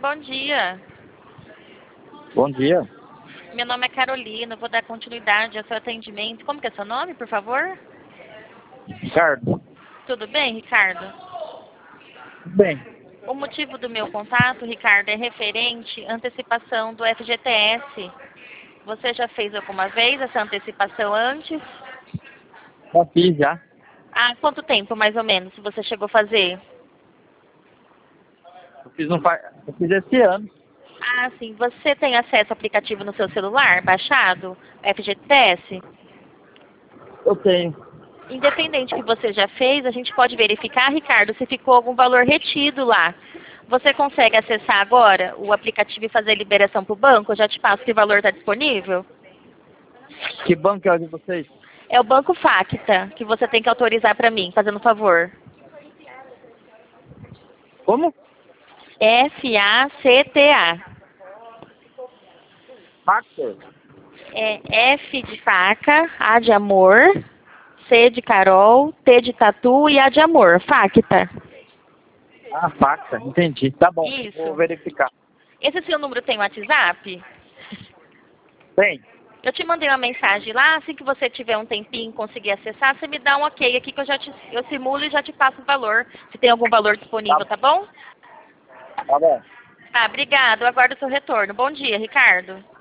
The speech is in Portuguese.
bom dia. Bom dia. Meu nome é Carolina, vou dar continuidade ao seu atendimento. Como que é seu nome, por favor? Ricardo. Tudo bem, Ricardo? Bem, O motivo do meu contato, Ricardo, é referente à antecipação do FGTS. Você já fez alguma vez essa antecipação antes? já fiz já. Há quanto tempo, mais ou menos, você chegou a fazer? Eu fiz esse ano. Ah, sim. Você tem acesso ao aplicativo no seu celular, baixado, FGTS? Eu tenho. Independente que você já fez, a gente pode verificar, Ricardo, se ficou algum valor retido lá. Você consegue acessar agora o aplicativo e fazer a liberação para o banco? Eu já te passo que valor está disponível. Que banco é o de vocês? É o Banco Facta, que você tem que autorizar para mim, fazendo favor. Como? FACTA. Factor. É F de faca, A de amor, C de Carol, T de tatu e A de amor. Facta. Ah, faca. Entendi. Tá bom. Isso. Vou verificar. Esse seu número tem WhatsApp? Tem. Eu te mandei uma mensagem lá, assim que você tiver um tempinho e conseguir acessar, você me dá um ok aqui que eu simulo e já te passo o valor, se tem algum valor disponível, tá bom? Tá bom. Tá, obrigado. Eu aguardo o seu retorno. Bom dia, Ricardo.